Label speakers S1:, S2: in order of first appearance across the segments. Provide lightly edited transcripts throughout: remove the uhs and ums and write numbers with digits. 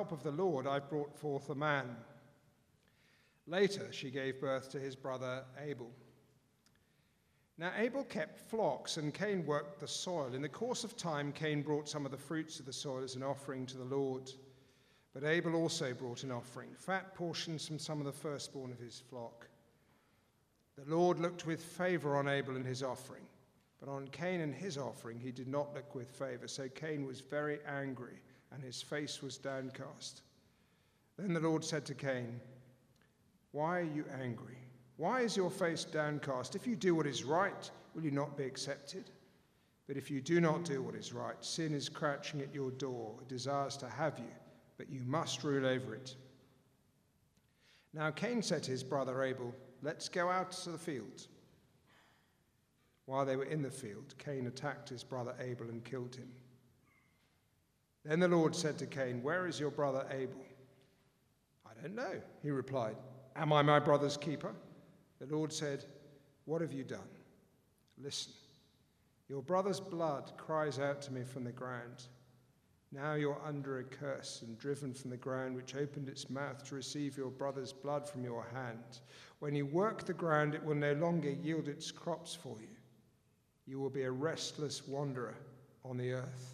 S1: help of the Lord, I've brought forth a man." Later, she gave birth to his brother Abel. Now Abel kept flocks, and Cain worked the soil. In the course of time, Cain brought some of the fruits of the soil as an offering to the Lord. But Abel also brought an offering, fat portions from some of the firstborn of his flock. The Lord looked with favor on Abel and his offering, but on Cain and his offering he did not look with favor. So Cain was very angry, and his face was downcast. Then the Lord said to Cain, "Why are you angry? Why is your face downcast? If you do what is right, will you not be accepted? But if you do not do what is right, sin is crouching at your door. It desires to have you, but you must rule over it." Now Cain said to his brother Abel, "Let's go out to the field." While they were in the field, Cain attacked his brother Abel and killed him. Then the Lord said to Cain, "Where is your brother Abel?" "I don't know," he replied. "Am I my brother's keeper?" The Lord said, "What have you done? Listen, your brother's blood cries out to me from the ground. Now you're under a curse and driven from the ground, which opened its mouth to receive your brother's blood from your hand. When you work the ground, it will no longer yield its crops for you. You will be a restless wanderer on the earth."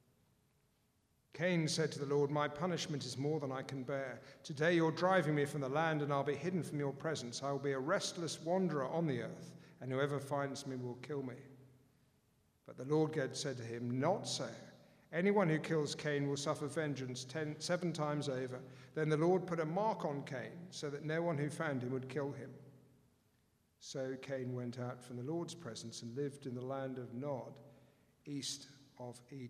S1: Cain said to the Lord, "My punishment is more than I can bear. Today you're driving me from the land, and I'll be hidden from your presence. I will be a restless wanderer on the earth, and whoever finds me will kill me." But the Lord God said to him, "Not so. Anyone who kills Cain will suffer vengeance 7 times over." Then the Lord put a mark on Cain, so that no one who found him would kill him. So Cain went out from the Lord's presence and lived in the land of Nod, east of Eden.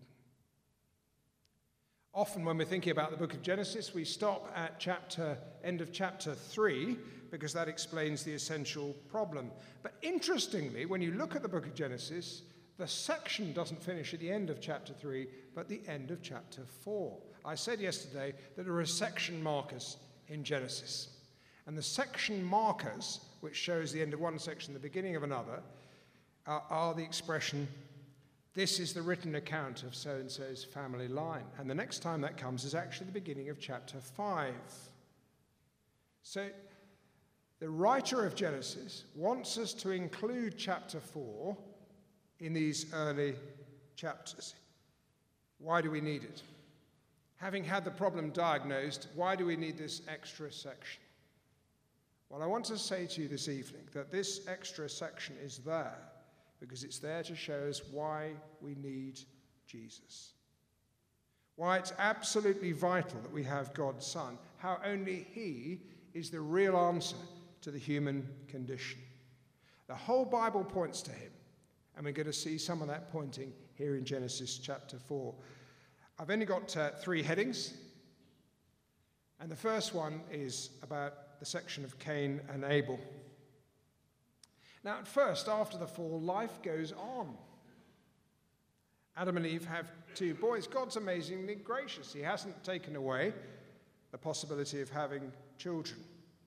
S1: Often when we're thinking about the book of Genesis, we stop at end of chapter 3, because that explains the essential problem. But interestingly, when you look at the book of Genesis, the section doesn't finish at the end of chapter 3, but the end of chapter 4. I said yesterday that there are section markers in Genesis. And the section markers, which shows the end of one section, the beginning of another, are the expression, "This is the written account of so-and-so's family line." And the next time that comes is actually the beginning of chapter 5. So the writer of Genesis wants us to include chapter 4 in these early chapters. Why do we need it? Having had the problem diagnosed, why do we need this extra section? Well, I want to say to you this evening that this extra section is there because it's there to show us why we need Jesus. Why it's absolutely vital that we have God's Son. How only He is the real answer to the human condition. The whole Bible points to Him, and we're going to see some of that pointing here in Genesis chapter 4. I've only got 3 headings, and the first one is about the section of Cain and Abel. Now, at first, after the fall, life goes on. Adam and Eve have 2 boys. God's amazingly gracious. He hasn't taken away the possibility of having children.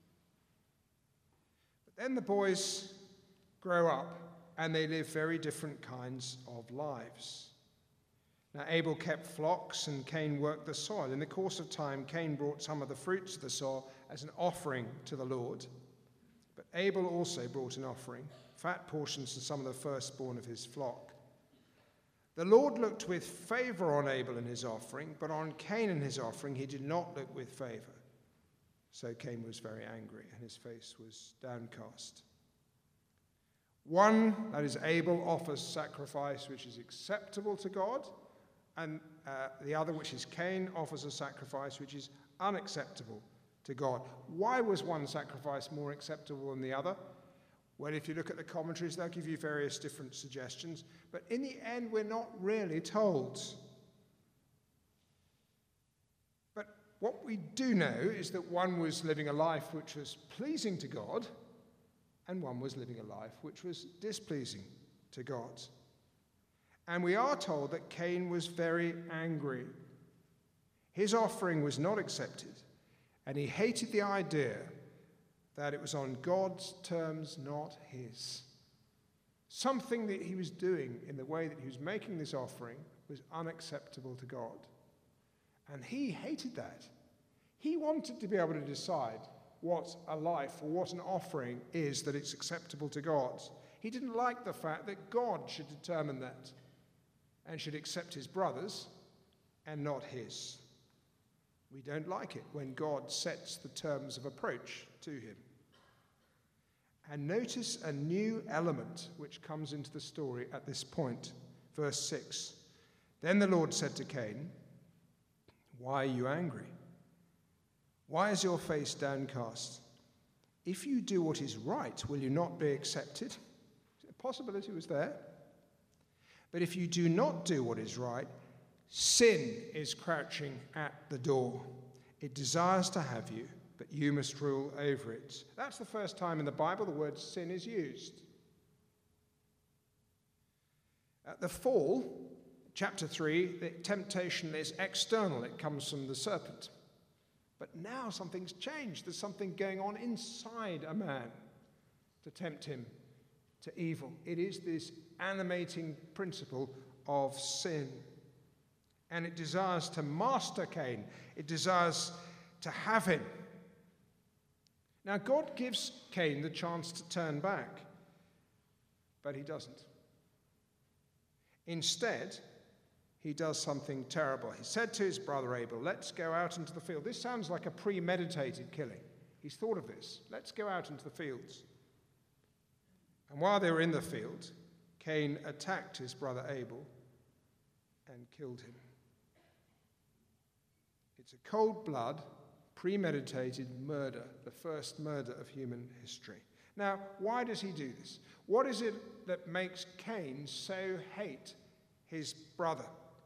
S1: But then the boys grow up, and they live very different kinds of lives. Now, Abel kept flocks, and Cain worked the soil. In the course of time, Cain brought some of the fruits of the soil as an offering to the Lord. But Abel also brought an offering, fat portions of some of the firstborn of his flock. The Lord looked with favor on Abel and his offering, but on Cain and his offering he did not look with favor. So Cain was very angry, and his face was downcast. One, that is Abel, offers sacrifice which is acceptable to God, and the other, which is Cain, offers a sacrifice which is unacceptable to God. Why was one sacrifice more acceptable than the other? Well, if you look at the commentaries, they'll give you various different suggestions, but in the end, we're not really told. But what we do know is that one was living a life which was pleasing to God, and one was living a life which was displeasing to God. And we are told that Cain was very angry. His offering was not accepted, and he hated the idea that it was on God's terms, not his. Something that he was doing in the way that he was making this offering was unacceptable to God. And he hated that. He wanted to be able to decide what a life or what an offering is that it's acceptable to God. He didn't like the fact that God should determine that and should accept his brother's and not his. We don't like it when God sets the terms of approach to him. And notice a new element which comes into the story at this point. Verse 6. Then the Lord said to Cain, "Why are you angry? Why is your face downcast? If you do what is right, will you not be accepted?" The possibility was there. But if you do not do what is right, sin is crouching at the door. It desires to have you, but you must rule over it. That's the first time in the Bible the word sin is used. At the fall, chapter 3, the temptation is external. It comes from the serpent. But now something's changed. There's something going on inside a man to tempt him to evil. It is this animating principle of sin. And it desires to master Cain. It desires to have him. Now, God gives Cain the chance to turn back, but he doesn't. Instead, he does something terrible. He said to his brother Abel, "Let's go out into the field." This sounds like a premeditated killing. He's thought of this. Let's go out into the fields. And while they were in the field, Cain attacked his brother Abel and killed him. It's a cold-blood, premeditated murder, the first murder of human history. Now, why does he do this? What is it that makes Cain so hate his brother?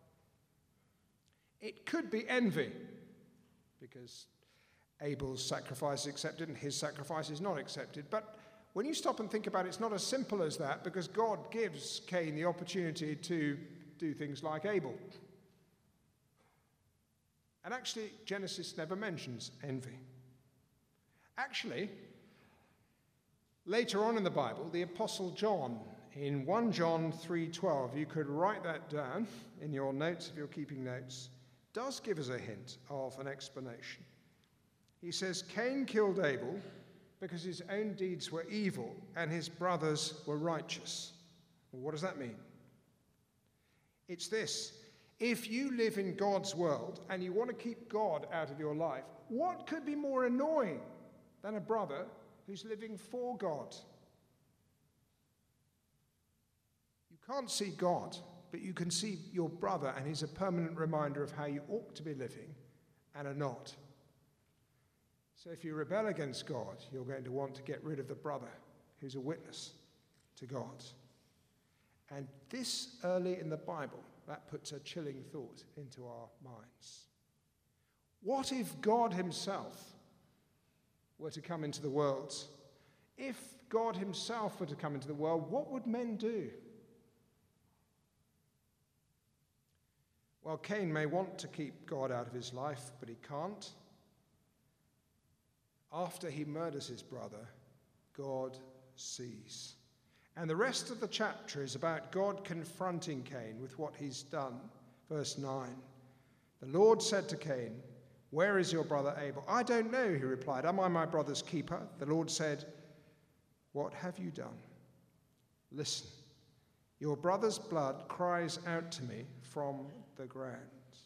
S1: It could be envy, because Abel's sacrifice is accepted and his sacrifice is not accepted. But when you stop and think about it, it's not as simple as that, because God gives Cain the opportunity to do things like Abel. And actually, Genesis never mentions envy. Actually, later on in the Bible, the Apostle John, in 1 John 3:12, you could write that down in your notes if you're keeping notes, does give us a hint of an explanation. He says, Cain killed Abel because his own deeds were evil and his brothers were righteous. Well, what does that mean? It's this. If you live in God's world and you want to keep God out of your life, what could be more annoying than a brother who's living for God? You can't see God, but you can see your brother, and he's a permanent reminder of how you ought to be living and are not. So if you rebel against God, you're going to want to get rid of the brother who's a witness to God. And this early in the Bible, that puts a chilling thought into our minds. What if God himself were to come into the world? If God himself were to come into the world, what would men do? Well, Cain may want to keep God out of his life, but he can't. After he murders his brother, God sees. And the rest of the chapter is about God confronting Cain with what he's done. Verse 9. The Lord said to Cain, "Where is your brother Abel?" "I don't know," he replied. "Am I my brother's keeper?" The Lord said, "What have you done? Listen, your brother's blood cries out to me from the ground."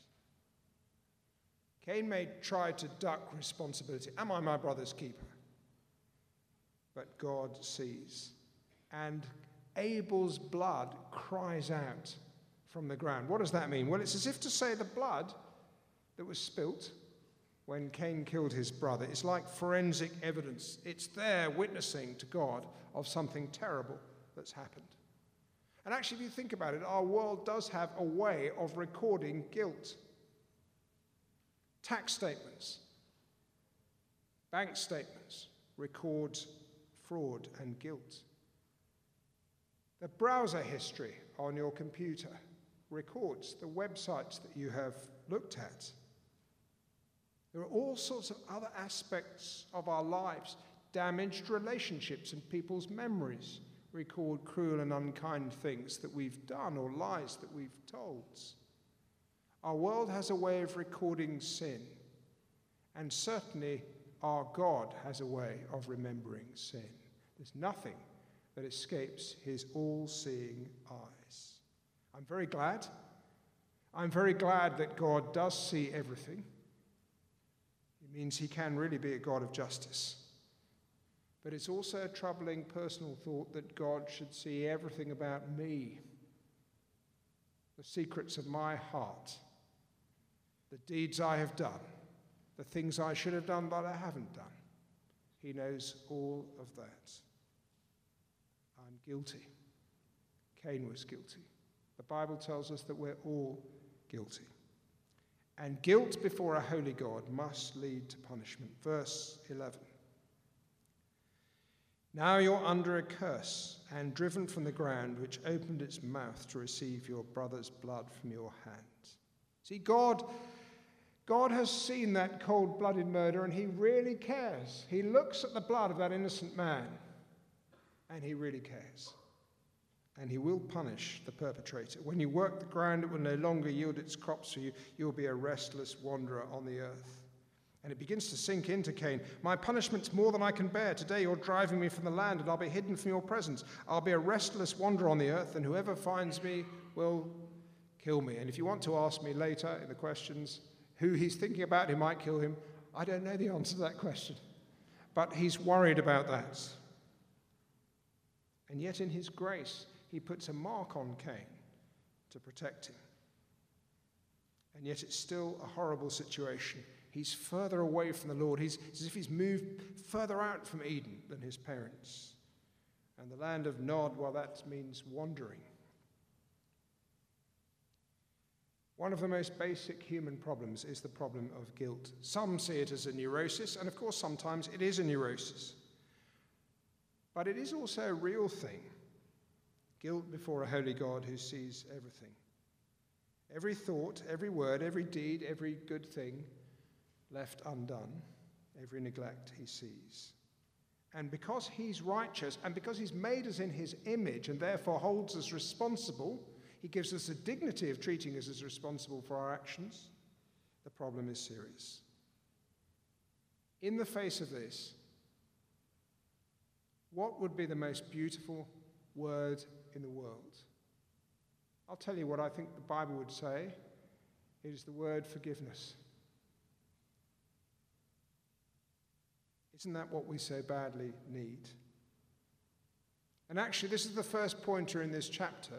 S1: Cain may try to duck responsibility. Am I my brother's keeper? But God sees. And Abel's blood cries out from the ground. What does that mean? Well, it's as if to say the blood that was spilt when Cain killed his brother is like forensic evidence. It's there witnessing to God of something terrible that's happened. And actually, if you think about it, our world does have a way of recording guilt. Tax statements, bank statements record fraud and guilt. The browser history on your computer records the websites that you have looked at. There are all sorts of other aspects of our lives. Damaged relationships and people's memories record cruel and unkind things that we've done or lies that we've told. Our world has a way of recording sin, And certainly our God has a way of remembering sin. There's nothing that escapes his all-seeing eyes. I'm very glad that God does see everything. It means he can really be a God of justice. But it's also a troubling personal thought that God should see everything about me, the secrets of my heart, the deeds I have done, the things I should have done but I haven't done. He knows all of that. I'm guilty. Cain was guilty. The Bible tells us that we're all guilty. And guilt before a holy God must lead to punishment. Verse 11. Now you're under a curse and driven from the ground which opened its mouth to receive your brother's blood from your hand. See, God has seen that cold-blooded murder and he really cares. He looks at the blood of that innocent man and he really cares. And he will punish the perpetrator. When you work the ground, it will no longer yield its crops for you. You'll be a restless wanderer on the earth. And it begins to sink into Cain. My punishment's more than I can bear. Today you're driving me from the land, and I'll be hidden from your presence. I'll be a restless wanderer on the earth, and whoever finds me will kill me. And if you want to ask me later in the questions who he's thinking about who might kill him, I don't know the answer to that question. But he's worried about that. And yet in his grace, he puts a mark on Cain to protect him. And yet it's still a horrible situation. He's further away from the Lord. It's as if he's moved further out from Eden than his parents. And the land of Nod, well, that means wandering. One of the most basic human problems is the problem of guilt. Some see it as a neurosis, and of course sometimes it is a neurosis. But it is also a real thing. Guilt before a holy God who sees everything. Every thought, every word, every deed, every good thing left undone, every neglect he sees. And because he's righteous, and because he's made us in his image and therefore holds us responsible, he gives us the dignity of treating us as responsible for our actions, the problem is serious. In the face of this, what would be the most beautiful word in the world? I'll tell you what I think the Bible would say. It is the word forgiveness. Isn't that what we so badly need? And actually, this is the first pointer in this chapter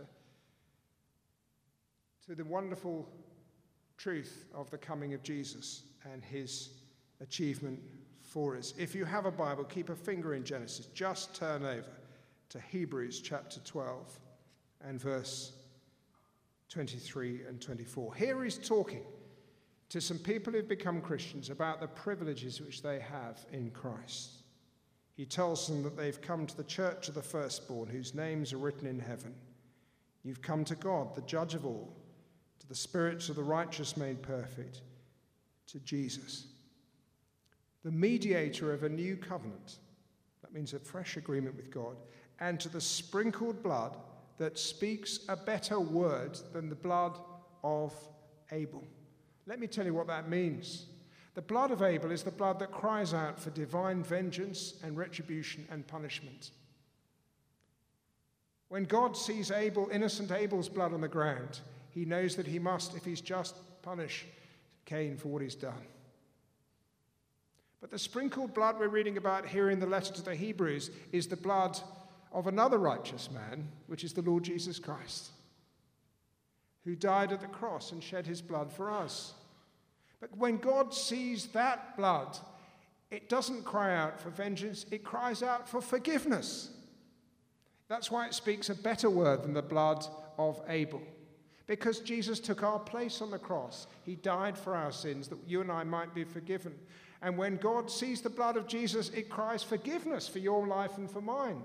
S1: to the wonderful truth of the coming of Jesus and his achievement for us. If you have a Bible, keep a finger in Genesis. Just turn over to Hebrews chapter 12 and verse 23 and 24. Here he's talking to some people who've become Christians about the privileges which they have in Christ. He tells them that they've come to the church of the firstborn, whose names are written in heaven. You've come to God, the judge of all, to the spirits of the righteous made perfect, to Jesus, the mediator of a new covenant. That means a fresh agreement with God. And to the sprinkled blood that speaks a better word than the blood of Abel. Let me tell you what that means. The blood of Abel is the blood that cries out for divine vengeance and retribution and punishment. When God sees innocent Abel's blood on the ground, he knows that he must, if he's just, punish Cain for what he's done. But the sprinkled blood we're reading about here in the letter to the Hebrews is the blood of another righteous man, which is the Lord Jesus Christ, who died at the cross and shed his blood for us. But when God sees that blood, it doesn't cry out for vengeance, it cries out for forgiveness. That's why it speaks a better word than the blood of Abel. Because Jesus took our place on the cross. He died for our sins that you and I might be forgiven. And when God sees the blood of Jesus, it cries forgiveness for your life and for mine.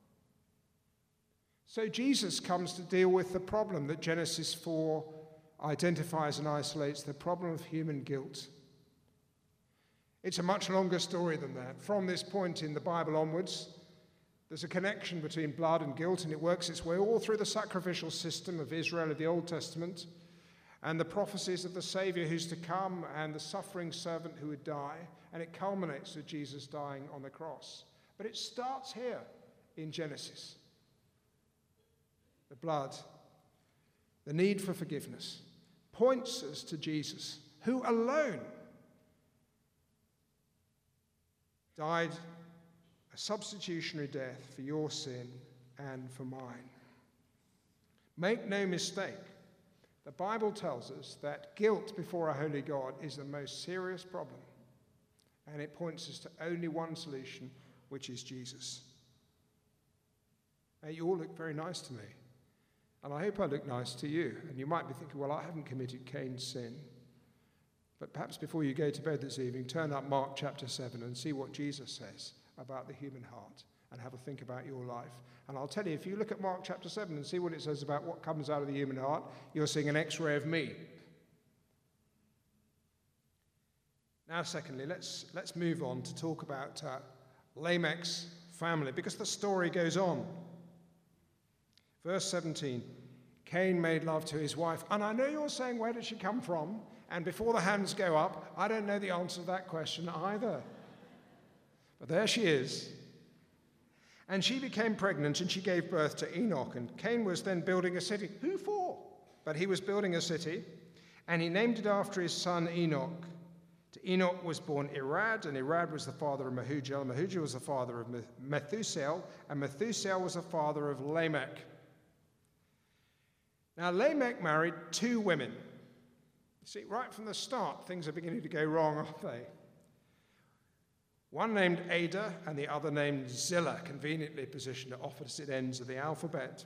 S1: So Jesus comes to deal with the problem that Genesis 4 identifies and isolates, the problem of human guilt. It's a much longer story than that. From this point in the Bible onwards, there's a connection between blood and guilt, and it works its way all through the sacrificial system of Israel of the Old Testament. and the prophecies of the Savior who's to come and the suffering servant who would die, and it culminates with Jesus dying on the cross. But it starts here in Genesis. The blood, the need for forgiveness, points us to Jesus, who alone died a substitutionary death for your sin and for mine. Make no mistake, the Bible tells us that guilt before a holy God is the most serious problem, and it points us to only one solution, which is Jesus. Now, you all look very nice to me, and I hope I look nice to you. And you might be thinking, well, I haven't committed Cain's sin. But perhaps before you go to bed this evening, turn up Mark chapter 7 and see what Jesus says about the human heart, and have a think about your life. And I'll tell you, if you look at Mark chapter 7 and see what it says about what comes out of the human heart, you're seeing an X-ray of me. Now, secondly, let's move on to talk about Lamech's family, because the story goes on. Verse 17, Cain made love to his wife. And I know you're saying, where did she come from? And before the hands go up, I don't know the answer to that question either. But there she is. And she became pregnant, and she gave birth to Enoch. And Cain was then building a city. Who for? But he was building a city, and he named it after his son Enoch. To Enoch was born Irad, and Irad was the father of Mehujael. Mehujael was the father of Methusael, and Methusael was the father of Lamech. Now, Lamech married two women. You see, right from the start, things are beginning to go wrong, aren't they? One named Adah and the other named Zillah, conveniently positioned at opposite ends of the alphabet.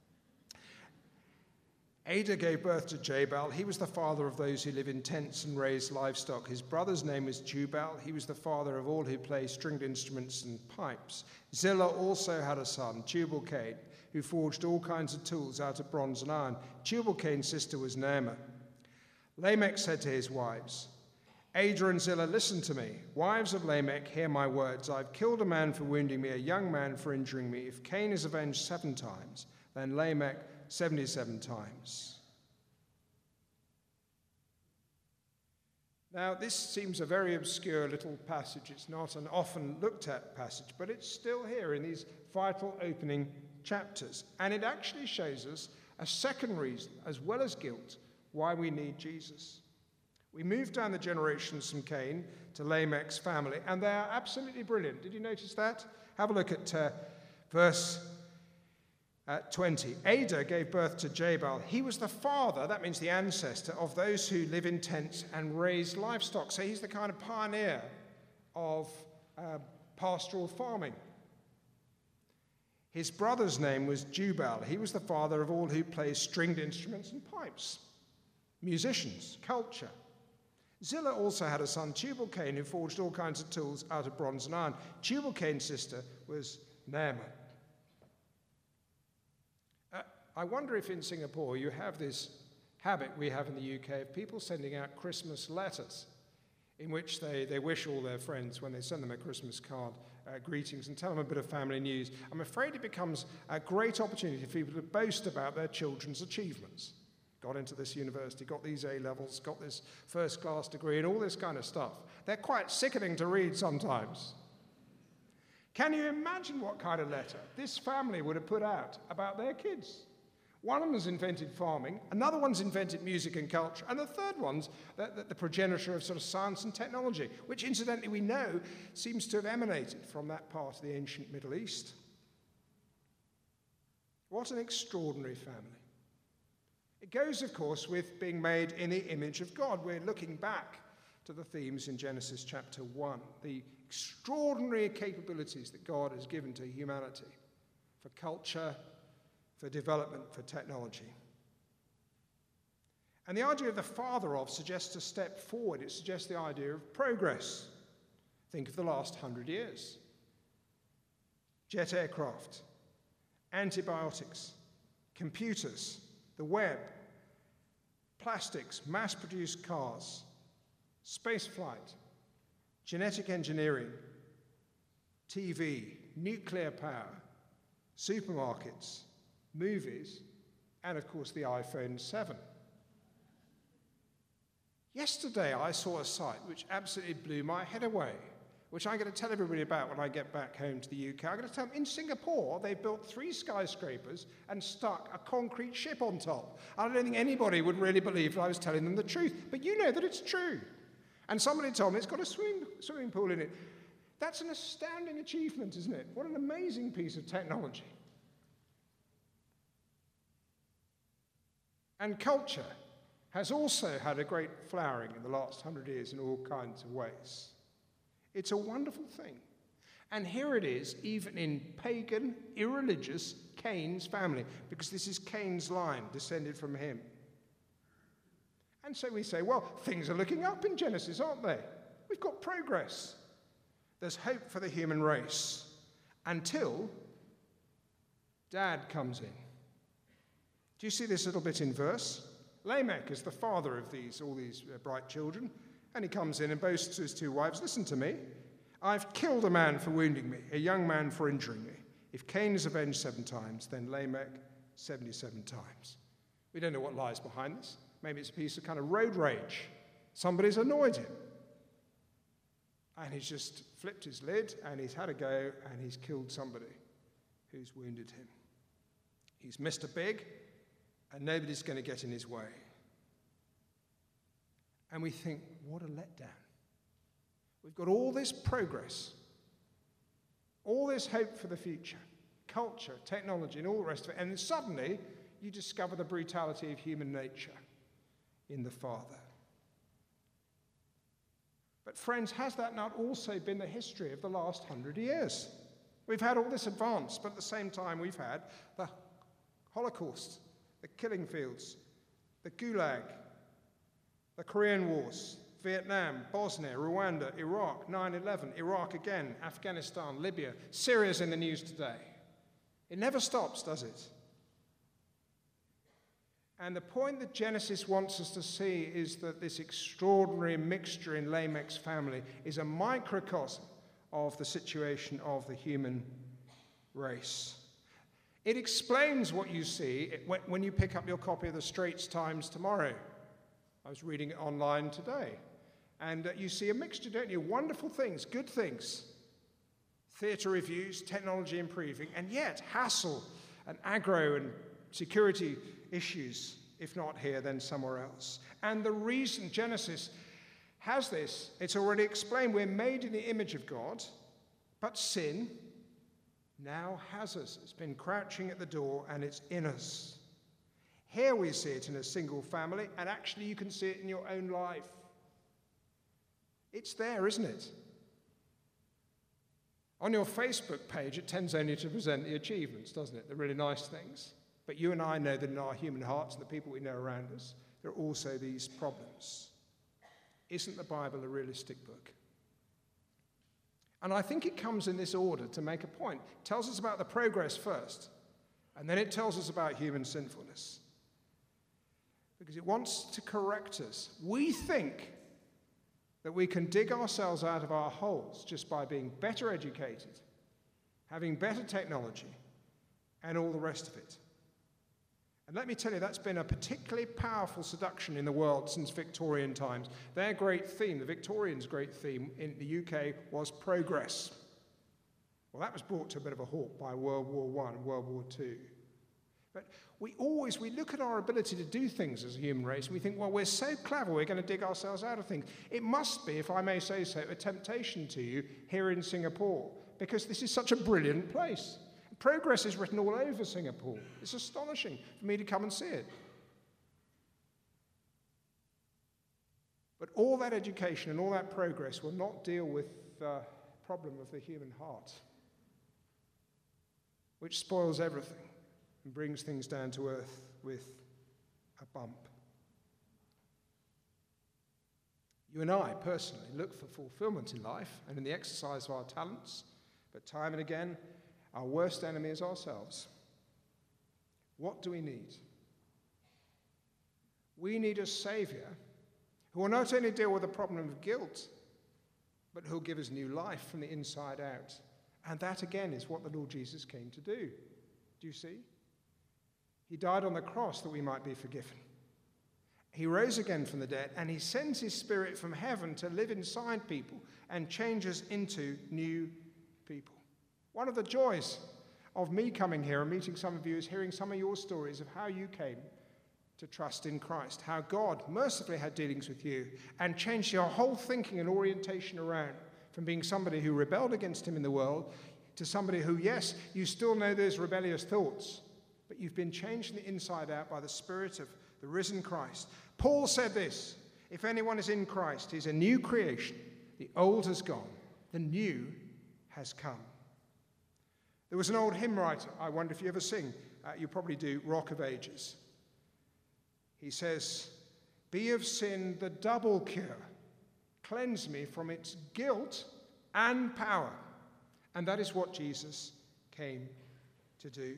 S1: Adah gave birth to Jabal. He was the father of those who live in tents and raise livestock. His brother's name was Jubal. He was the father of all who play stringed instruments and pipes. Zillah also had a son, Tubal-Cain, who forged all kinds of tools out of bronze and iron. Tubal-Cain's sister was Naamah. Lamech said to his wives, Adah and Zillah, listen to me. Wives of Lamech, hear my words. I've killed a man for wounding me, a young man for injuring me. If Cain is avenged 7 times, then Lamech 77 times. Now, this seems a very obscure little passage. It's not an often looked at passage, but it's still here in these vital opening chapters. And it actually shows us a second reason, as well as guilt, why we need Jesus. We move down the generations from Cain to Lamech's family, and they are absolutely brilliant. Did you notice that? Have a look at verse 20. Adah gave birth to Jabal. He was the father, that means the ancestor, of those who live in tents and raise livestock. So he's the kind of pioneer of pastoral farming. His brother's name was Jubal. He was the father of all who play stringed instruments and pipes, musicians, culture. Zillah also had a son, Tubal-Cain, who forged all kinds of tools out of bronze and iron. Tubal-Cain's sister was Naamah. I wonder if in Singapore you have this habit we have in the UK of people sending out Christmas letters in which they wish all their friends, when they send them a Christmas card, greetings and tell them a bit of family news. I'm afraid it becomes a great opportunity for people to boast about their children's achievements. Got into this university, got these A-levels, got this first-class degree, and all this kind of stuff. They're quite sickening to read sometimes. Can you imagine what kind of letter this family would have put out about their kids? One of them has invented farming, another one's invented music and culture, and the third one's the progenitor of sort of science and technology, which incidentally we know seems to have emanated from that part of the ancient Middle East. What an extraordinary family. It goes, of course, with being made in the image of God. We're looking back to the themes in Genesis chapter 1, the extraordinary capabilities that God has given to humanity for culture, for development, for technology. And the idea of the father of suggests a step forward. It suggests the idea of progress. Think of the last 100 years. Jet aircraft, antibiotics, computers, the web, plastics, mass-produced cars, space flight, genetic engineering, TV, nuclear power, supermarkets, movies, and of course the iPhone 7. Yesterday I saw a sight which absolutely blew my head away, which I'm going to tell everybody about when I get back home to the UK. I'm going to tell them in Singapore they built 3 skyscrapers and stuck a concrete ship on top. I don't think anybody would really believe that I was telling them the truth, but you know that it's true. And somebody told me it's got a swimming pool in it. That's an astounding achievement, isn't it? What an amazing piece of technology. And culture has also had a great flowering in the last 100 years in all kinds of ways. It's a wonderful thing. And here it is, even in pagan, irreligious Cain's family, because this is Cain's line, descended from him. And so we say, well, things are looking up in Genesis, aren't they? We've got progress. There's hope for the human race until Dad comes in. Do you see this little bit in verse? Lamech is the father of all these bright children, and he comes in and boasts to his 2 wives, listen to me, I've killed a man for wounding me, a young man for injuring me. If Cain is avenged 7 times, then Lamech 77 times. We don't know what lies behind this. Maybe it's a piece of kind of road rage. Somebody's annoyed him. And he's just flipped his lid, and he's had a go, and he's killed somebody who's wounded him. He's Mr. Big, and nobody's going to get in his way. And we think, what a letdown. We've got all this progress, all this hope for the future, culture, technology, and all the rest of it, and then suddenly you discover the brutality of human nature in the Father. But friends, has that not also been the history of the last 100 years? We've had all this advance, but at the same time we've had the Holocaust, the killing fields, the Gulag, the Korean Wars, Vietnam, Bosnia, Rwanda, Iraq, 9/11, Iraq again, Afghanistan, Libya. Syria's in the news today. It never stops, does it? And the point that Genesis wants us to see is that this extraordinary mixture in Lamech's family is a microcosm of the situation of the human race. It explains what you see when you pick up your copy of the Straits Times tomorrow. I was reading it online today. And you see a mixture, don't you? Wonderful things, good things. Theatre reviews, technology improving, and yet hassle and aggro and security issues, if not here, then somewhere else. And the reason Genesis has this, it's already explained. We're made in the image of God, but sin now has us. It's been crouching at the door, and it's in us. Here we see it in a single family, and actually you can see it in your own life. It's there, isn't it? On your Facebook page, it tends only to present the achievements, doesn't it? The really nice things. But you and I know that in our human hearts and the people we know around us, there are also these problems. Isn't the Bible a realistic book? And I think it comes in this order to make a point. It tells us about the progress first, and then it tells us about human sinfulness. Because it wants to correct us. We think that we can dig ourselves out of our holes just by being better educated, having better technology, and all the rest of it. And let me tell you, that's been a particularly powerful seduction in the world since Victorian times. Their great theme, the Victorians' great theme in the UK, was progress. Well, that was brought to a bit of a halt by World War I and World War II. But we look at our ability to do things as a human race, and we think, well, we're so clever, we're going to dig ourselves out of things. It must be, if I may say so, a temptation to you here in Singapore, because this is such a brilliant place. Progress is written all over Singapore. It's astonishing for me to come and see it. But all that education and all that progress will not deal with the problem of the human heart, which spoils everything and brings things down to earth with a bump. You and I, personally, look for fulfillment in life and in the exercise of our talents, but time and again, our worst enemy is ourselves. What do we need? We need a Saviour who will not only deal with the problem of guilt, but who will give us new life from the inside out. And that, again, is what the Lord Jesus came to do. Do you see? He died on the cross that we might be forgiven. He rose again from the dead, and he sends his Spirit from heaven to live inside people and change us into new people. One of the joys of me coming here and meeting some of you is hearing some of your stories of how you came to trust in Christ, how God mercifully had dealings with you and changed your whole thinking and orientation around from being somebody who rebelled against him in the world to somebody who, yes, you still know those rebellious thoughts, but you've been changed from the inside out by the Spirit of the risen Christ. Paul said this, if anyone is in Christ, he's a new creation. The old has gone, the new has come. There was an old hymn writer, I wonder if you ever sing, you probably do, Rock of Ages. He says, be of sin the double cure, cleanse me from its guilt and power. And that is what Jesus came to do.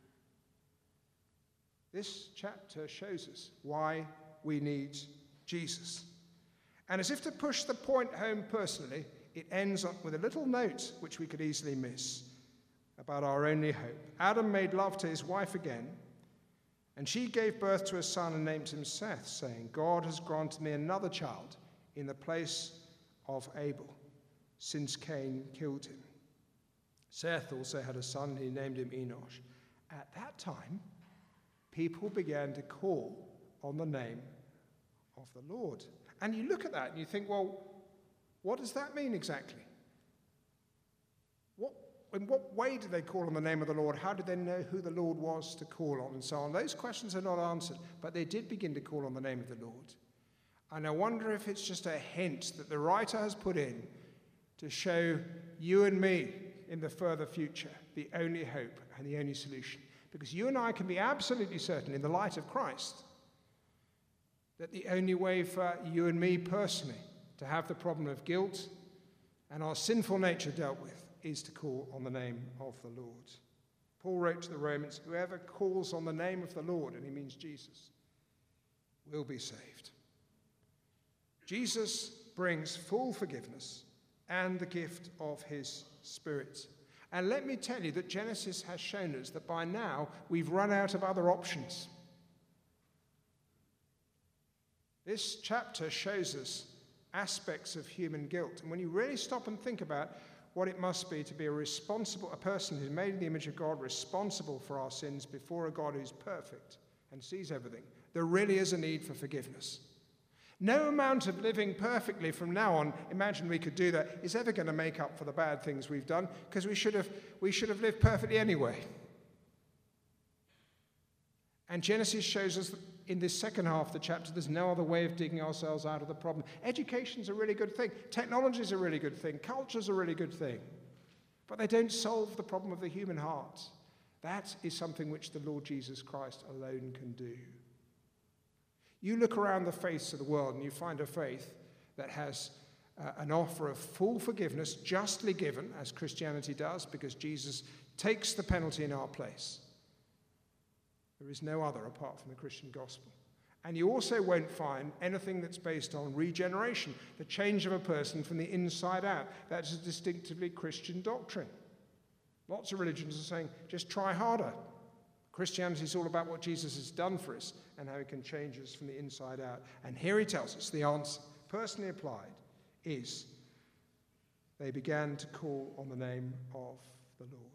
S1: This chapter shows us why we need Jesus. And as if to push the point home personally, it ends up with a little note which we could easily miss about our only hope. Adam made love to his wife again, and she gave birth to a son and named him Seth, saying, God has granted me another child in the place of Abel, since Cain killed him. Seth also had a son, he named him Enosh. At that time, people began to call on the name of the Lord. And you look at that and you think, well, what does that mean exactly? In what way did they call on the name of the Lord? How did they know who the Lord was to call on and so on? Those questions are not answered, but they did begin to call on the name of the Lord. And I wonder if it's just a hint that the writer has put in to show you and me in the further future the only hope and the only solution. Because you and I can be absolutely certain in the light of Christ that the only way for you and me personally to have the problem of guilt and our sinful nature dealt with is to call on the name of the Lord. Paul wrote to the Romans, whoever calls on the name of the Lord, and he means Jesus, will be saved. Jesus brings full forgiveness and the gift of his Spirit. And let me tell you that Genesis has shown us that by now we've run out of other options. This chapter shows us aspects of human guilt. And when you really stop and think about what it must be to be a person who's made in the image of God, responsible for our sins before a God who's perfect and sees everything, there really is a need for forgiveness. No amount of living perfectly from now on, imagine we could do that, is ever going to make up for the bad things we've done, because we should have lived perfectly anyway. And Genesis shows us that in this second half of the chapter, there's no other way of digging ourselves out of the problem. Education's a really good thing. Technology's a really good thing. Culture's a really good thing. But they don't solve the problem of the human heart. That is something which the Lord Jesus Christ alone can do. You look around the face of the world and you find a faith that has an offer of full forgiveness, justly given, as Christianity does, because Jesus takes the penalty in our place. There is no other apart from the Christian gospel. And you also won't find anything that's based on regeneration, the change of a person from the inside out. That's a distinctively Christian doctrine. Lots of religions are saying, just try harder. Christianity is all about what Jesus has done for us and how he can change us from the inside out. And here he tells us the answer, personally applied, is they began to call on the name of the Lord.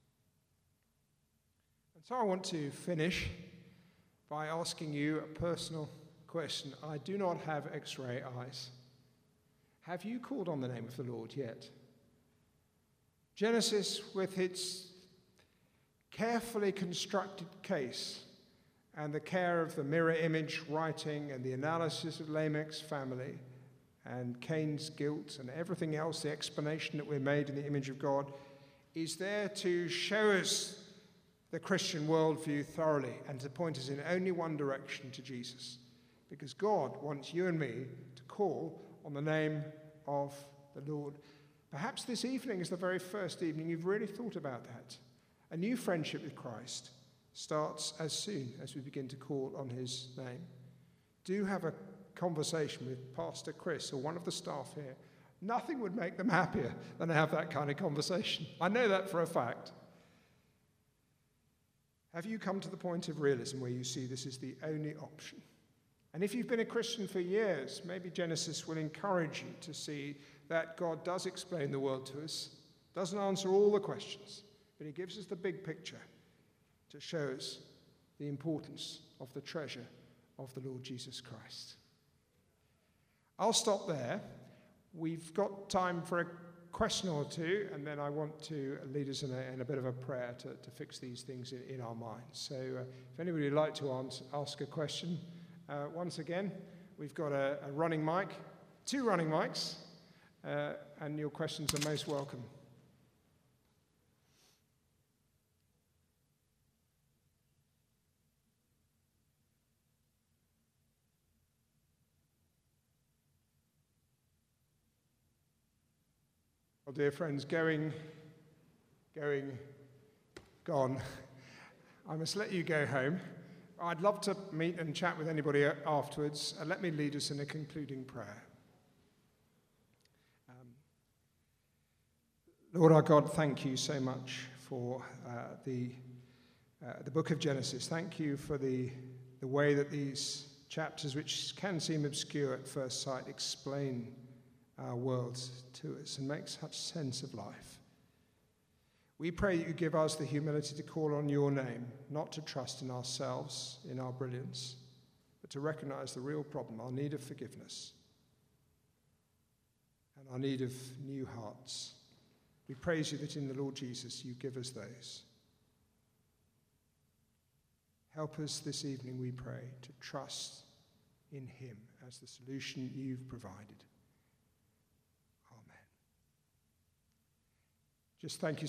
S1: And so I want to finish by asking you a personal question. I do not have X-ray eyes. Have you called on the name of the Lord yet? Genesis, with its carefully constructed case and the care of the mirror image writing and the analysis of Lamech's family and Cain's guilt and everything else, the explanation that we're made in the image of God, is there to show us the Christian worldview thoroughly and to point us in only one direction, to Jesus. Because God wants you and me to call on the name of the Lord. Perhaps this evening is the very first evening you've really thought about that. A new friendship with Christ starts as soon as we begin to call on his name. Do have a conversation with Pastor Chris or one of the staff here. Nothing would make them happier than to have that kind of conversation. I know that for a fact. Have you come to the point of realism where you see this is the only option? And if you've been a Christian for years, maybe Genesis will encourage you to see that God does explain the world to us, doesn't answer all the questions, but he gives us the big picture to show us the importance of the treasure of the Lord Jesus Christ. I'll stop there. We've got time for a question or two, and then I want to lead us in a bit of a prayer to fix these things in our minds. So if anybody would like to ask a question, once again, we've got a running mic, 2 running mics, and your questions are most welcome. Well, dear friends, gone. I must let you go home. I'd love to meet and chat with anybody afterwards. Let me lead us in a concluding prayer. Lord our God, thank you so much for the book of Genesis. Thank you for the way that these chapters, which can seem obscure at first sight, explain our world to us and make such sense of life. We pray that you give us the humility to call on your name, not to trust in ourselves, in our brilliance, but to recognize the real problem, our need of forgiveness and our need of new hearts. We praise you that in the Lord Jesus you give us those. Help us this evening, we pray, to trust in him as the solution you've provided. Just thank you